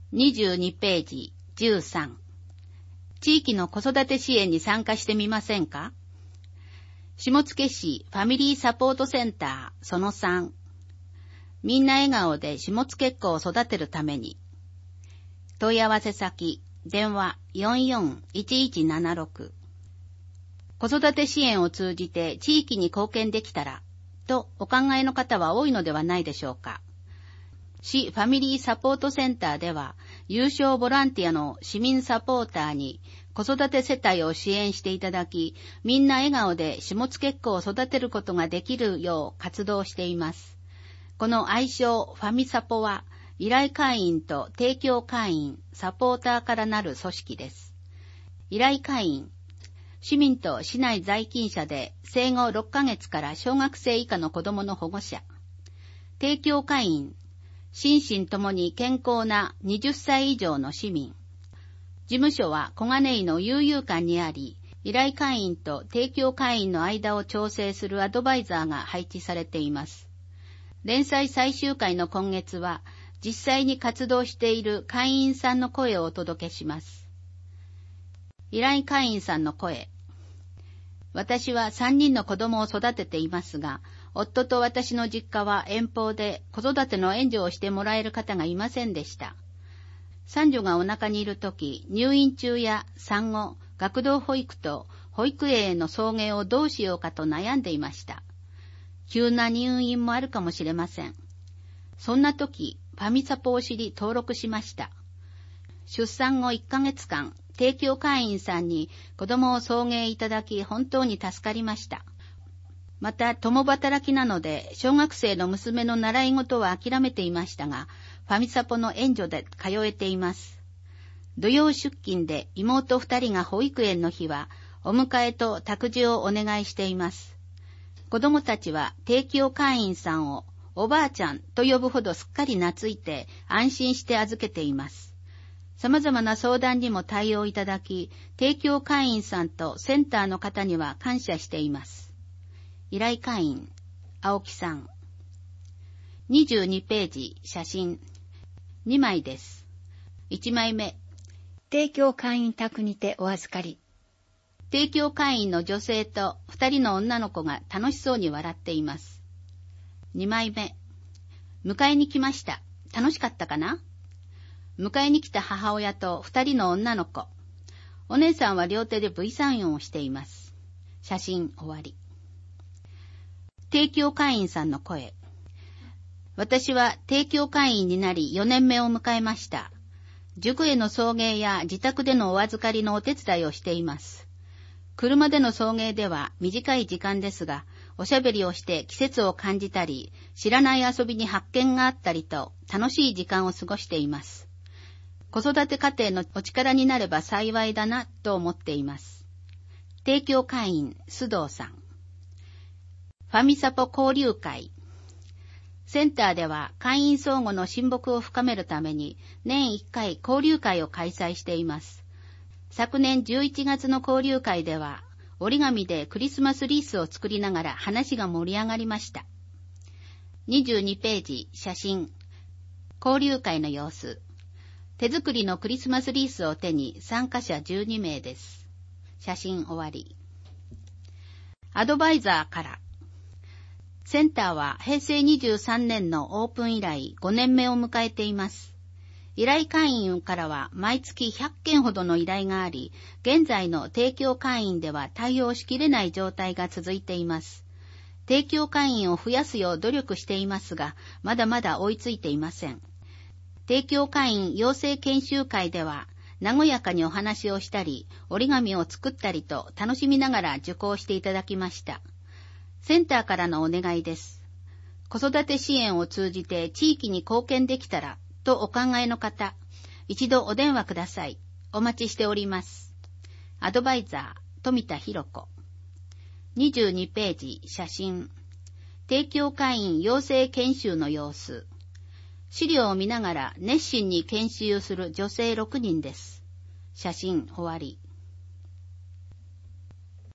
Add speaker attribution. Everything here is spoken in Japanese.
Speaker 1: 22ページ13。地域の子育て支援に参加してみませんか？下野市ファミリーサポートセンターその3。みんな笑顔で下野っ子を育てるために。問い合わせ先、電話 441176。子育て支援を通じて地域に貢献できたら、とお考えの方は多いのではないでしょうか。市ファミリーサポートセンターでは、有償ボランティアの市民サポーターに子育て世帯を支援していただき、みんな笑顔で下野っ子を育てることができるよう活動しています。この愛称ファミサポは、依頼会員と提供会員、サポーターからなる組織です。依頼会員、市民と市内在勤者で生後6ヶ月から小学生以下の子供の保護者。提供会員、心身ともに健康な20歳以上の市民。事務所は小金井の悠々館にあり、依頼会員と提供会員の間を調整するアドバイザーが配置されています。連載最終回の今月は、実際に活動している会員さんの声をお届けします。依頼会員さんの声。私は3人の子供を育てていますが、夫と私の実家は遠方で子育ての援助をしてもらえる方がいませんでした。三女がお腹にいるとき、入院中や産後、学童保育と保育園への送迎をどうしようかと悩んでいました。急な入院もあるかもしれません。そんなとき、ファミサポを知り登録しました。出産後1ヶ月間、提供会員さんに子供を送迎いただき本当に助かりました。また、共働きなので、小学生の娘の習い事は諦めていましたが、ファミサポの援助で通えています。土曜出勤で妹2人が保育園の日は、お迎えと託児をお願いしています。子供たちは提供会員さんをおばあちゃんと呼ぶほどすっかり懐いて安心して預けています。様々な相談にも対応いただき、提供会員さんとセンターの方には感謝しています。依頼会員、青木さん。22ページ、写真。2枚です。1枚目。
Speaker 2: 提供会員宅にてお預かり。
Speaker 1: 提供会員の女性と2人の女の子が楽しそうに笑っています。2枚目。迎えに来ました。楽しかったかな？迎えに来た母親と2人の女の子。お姉さんは両手で V34 をしています。写真終わり。提供会員さんの声。私は提供会員になり4年目を迎えました。塾への送迎や自宅でのお預かりのお手伝いをしています。車での送迎では短い時間ですが、おしゃべりをして季節を感じたり、知らない遊びに発見があったりと楽しい時間を過ごしています。子育て家庭のお力になれば幸いだなと思っています。提供会員、須藤さん。ファミサポ交流会。センターでは会員相互の親睦を深めるために年1回交流会を開催しています。昨年11月の交流会では折り紙でクリスマスリースを作りながら話が盛り上がりました。22ページ、写真。交流会の様子。手作りのクリスマスリースを手に参加者12名です。写真終わり。アドバイザーから。センターは平成23年のオープン以来5年目を迎えています。依頼会員からは毎月100件ほどの依頼があり、現在の提供会員では対応しきれない状態が続いています。提供会員を増やすよう努力していますが、まだまだ追いついていません。提供会員養成研修会では、和やかにお話をしたり、折り紙を作ったりと楽しみながら受講していただきました。センターからのお願いです。子育て支援を通じて地域に貢献できたらとお考えの方、一度お電話ください。お待ちしております。アドバイザー、富田博子。22ページ、写真。提供会員養成研修の様子。資料を見ながら熱心に研修する女性6人です。写真終わり。